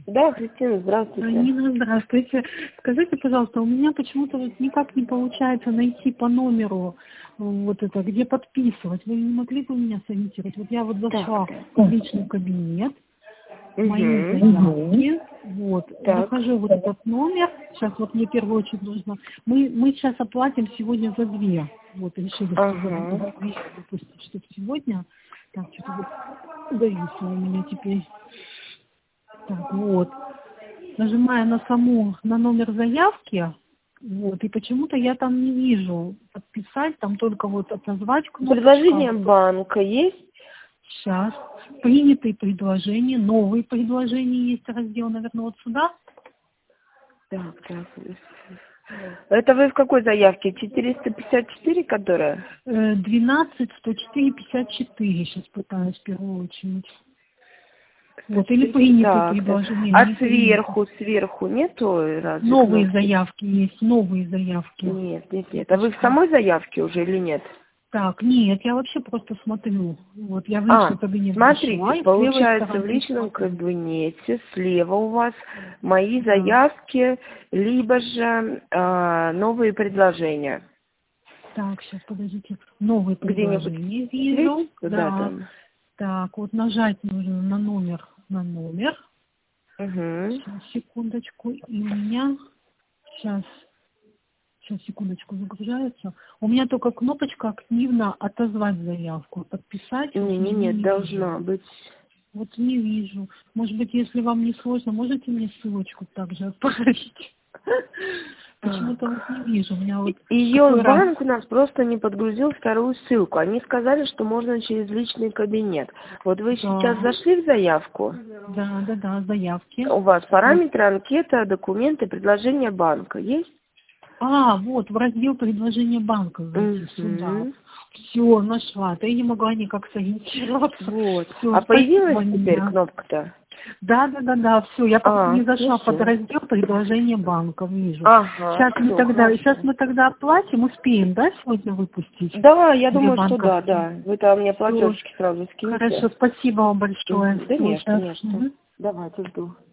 Да, Кристина, здравствуйте. Нина, здравствуйте. Скажите, пожалуйста, у меня почему-то вот никак не получается найти по номеру вот это, где подписывать. Вы не могли бы меня сориентировать? Вот я вот зашла в личный кабинет, мои заявки, вот, нахожу вот этот номер. Сейчас вот мне в первую очередь нужно. Мы сейчас оплатим сегодня за 2. Вот, решили, что за 2 выпустить, чтобы сегодня. Так, что-то вот зависло у меня теперь. Так, вот. Нажимаю на номер заявки, вот, и почему-то я там не вижу подписать, там только вот отозвать кнопочку. Предложение банка есть? Сейчас. Принятые предложения, новые предложения есть раздел, наверное, вот сюда. Так. Это вы в какой заявке? 454, которая? 12, 104, 54. Сейчас пытаюсь в первую очередь. Вот, или принятые предложения. А сверху нету разве? Новые заявки есть, новые заявки. Нет. А вы в самой заявке уже или нет? Так, нет, я вообще просто смотрю. Вот я в личный кабинет смотрите, пришла, получается, в личном кабинете слева у вас мои заявки, либо же новые предложения. Так, сейчас, подождите. Новые предложения вижу. Да. Так, вот нажать нужно на номер. Сейчас, секундочку. И у меня сейчас, секундочку, загружается. У меня только кнопочка активно отозвать заявку, подписать. Нет, должна быть. Вот не вижу. Может быть, если вам не сложно, можете мне ссылочку также отправить? Почему-то вот не вижу. У меня вот ее банк у нас просто не подгрузил вторую ссылку. Они сказали, что можно через личный кабинет. Вот вы сейчас зашли в заявку? Да, заявки. У вас параметры, анкета, документы, предложение банка есть? Вот в раздел предложения банка зайти сюда. Все, нашла. Да я не могла никак сориентироваться. Вот. Всё, появилась теперь кнопка-то? Да, все. Я пока не зашла под раздел предложения банка, вижу. Сейчас мы тогда оплатим, успеем, да, сегодня выпустить? Да, я думаю, что да. Вы там мне платежки сразу скиньте. Хорошо, спасибо вам большое. Конечно. Давайте, жду.